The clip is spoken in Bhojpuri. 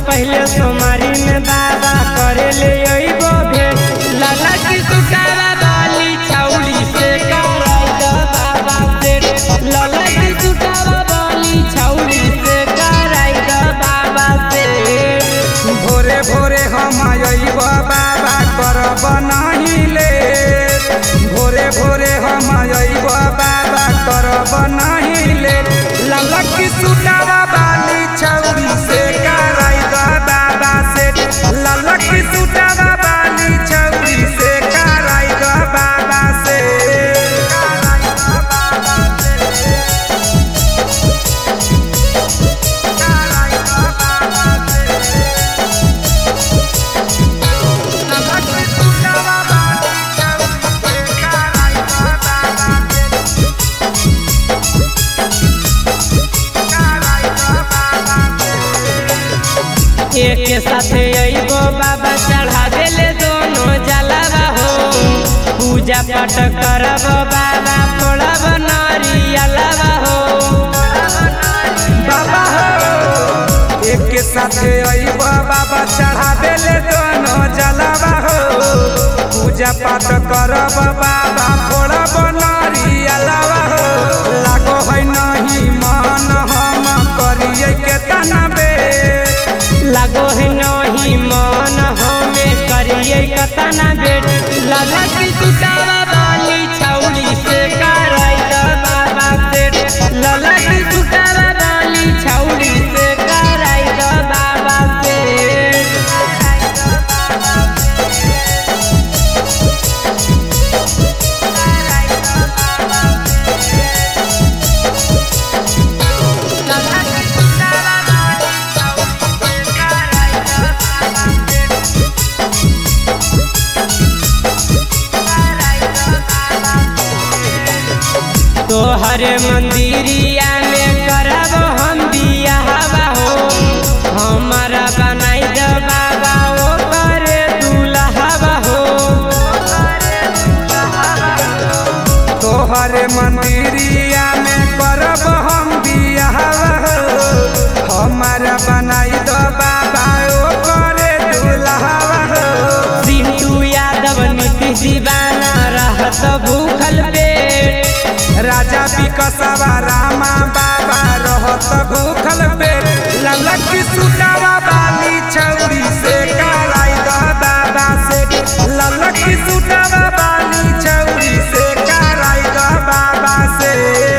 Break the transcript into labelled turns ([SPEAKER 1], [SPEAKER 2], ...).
[SPEAKER 1] पहले सोमारी में बाबा करे ले अइबो भेंट। लाला की सुकारा बाली छौड़ी से कराई द बाबा सेठ। लाला की सुकारा बाली छौड़ी से कराई द बाबा सेठ।
[SPEAKER 2] भोरे भोरे हम अइबो बाबा करब नहीं लेट। भोरे भोरे हम अइबो बाबा करब नहीं लेट। लाला की सुकारा बाली छौड़ी से कराई द बाबा सेठ। लाला की सुकारा बाली छौड़ी से कराई द बाबा सेठ।
[SPEAKER 1] एक के साथे अइबो बाबा चढ़ा देले दोनों जलावा हो। पूजा पाठ करब बाबा फोड़ब नरियलवा हो।
[SPEAKER 2] बाबा हो एक के साथे अइबो बाबा चढ़ावे ले दोनों जलावा हो। पूजा पाठ करब बाबा फोड़ब नरियलवा हो। लागो है नहीं मन हम करिए के तनबे।
[SPEAKER 1] लागो है नहीं मन हमें करिए कतना बेट। लाला की सुकारा बाली छौड़ी से कराई द बाबा सेठ। लाला की सुकारा बाली छौड़ी से कराई द बाबा सेठ। तोहरे मंदिरिया में करब हम बियाहवा हो। हमारा बनाई द बाबा ओ करे दुल्हवा हो।
[SPEAKER 2] तोहरे मंदिरिया में करब हम बियाहवा हो। हमारा बनाई द बाबा ओ करे दुल्हवा हो।
[SPEAKER 1] सिंटू यादव नीतीश दीवाना रहत भूखल पेट।
[SPEAKER 2] राजा विकसवा रामा बाबा रहत भूखल पेट। लाला की सुकारा बाली छौड़ी से कराई द बाबा सेठ। लाला की सुकारा बाली छौड़ी से कराई द बाबा सेठ।